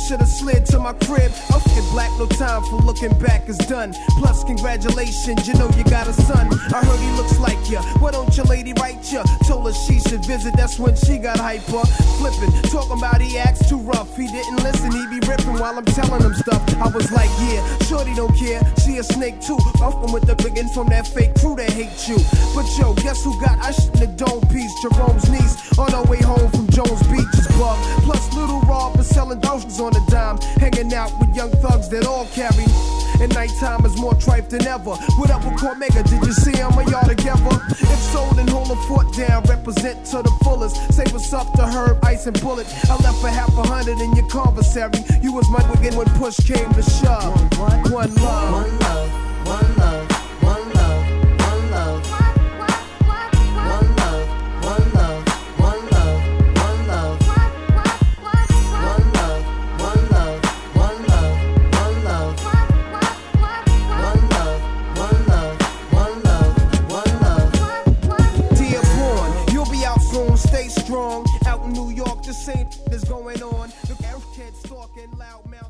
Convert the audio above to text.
should've slid to my crib. I'm fucking black, no time for looking back is done. Plus, congratulations, you know you got a son. I heard he looks like ya. Why don't your lady write ya? Told her she should visit, that's when she got hyper. Flippin', talking about he acts too rough. He didn't listen, he be ripping while I'm telling him stuff. I was like, yeah, shorty don't care. She a snake too. Buffin' with the biggin' from that fake crew that hate you. But yo, guess who got us in the dome piece? Jerome's niece on her way home from Jones Beach is buck. Plus, Little Rob is selling doshas on a dime. Hanging out with young thugs that all carry. And nighttime is more tripe than ever. What up with Cormega? Did you see him? Are y'all together? If so, then hold the fort down. Represent to the fullest. Say what's up to Herb, Ice, and Bullet. I left for $100 in your conversary. You was my wicked when push came to shove. One love. One love. One love. One love. One love. One love. One love. One love. One love. One love. One love. One love. One love. One love. One love. One love. One love. Dear Born, you'll be out soon. Stay strong. Out in New York, the same is going on. The kids talking loud mouth.